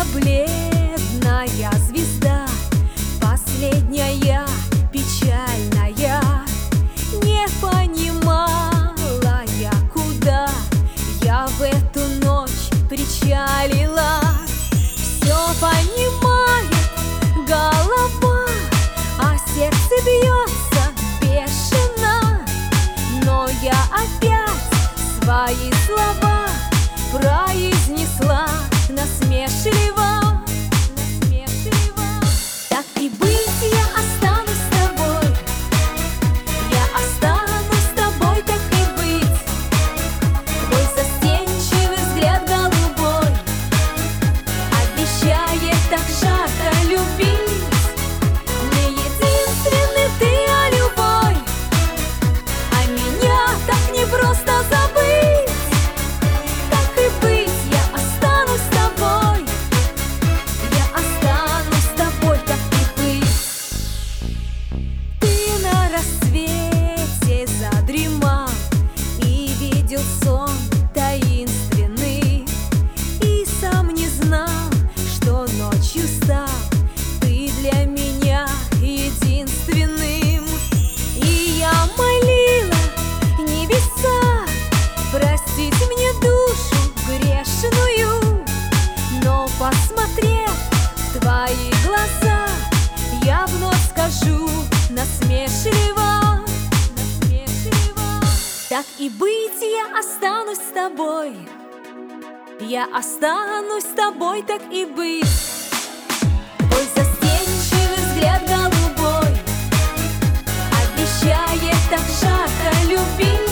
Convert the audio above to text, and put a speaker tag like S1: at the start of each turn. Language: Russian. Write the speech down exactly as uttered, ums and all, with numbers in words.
S1: бледная звезда, последняя, печальная. Не понимала я, куда я в эту ночь причалила. Все понимает голова, а сердце бьется бешено. Но я опять свои слова произнесла насмешливо, насмешливо. Так и быть, я останусь с тобой. Я останусь с тобой, так и быть. Твой застенчивый взгляд голубой обещает так жарко любить. Не единственный ты, а любой, а меня так непросто забыть. Так и быть, я останусь с тобой. Я останусь с тобой, так и быть. Ты на рассвете задремал и видел сон таинственный, и сам не знал, что ночью стал ты для меня единственным. И я молила небеса простить мне душу грешную, но, посмотрев в твои глаза, я вновь скажу насмешливо, насмешливо. Так и быть, я останусь с тобой. Я останусь с тобой, так и быть. Твой застенчивый взгляд голубой обещает так жарко любить.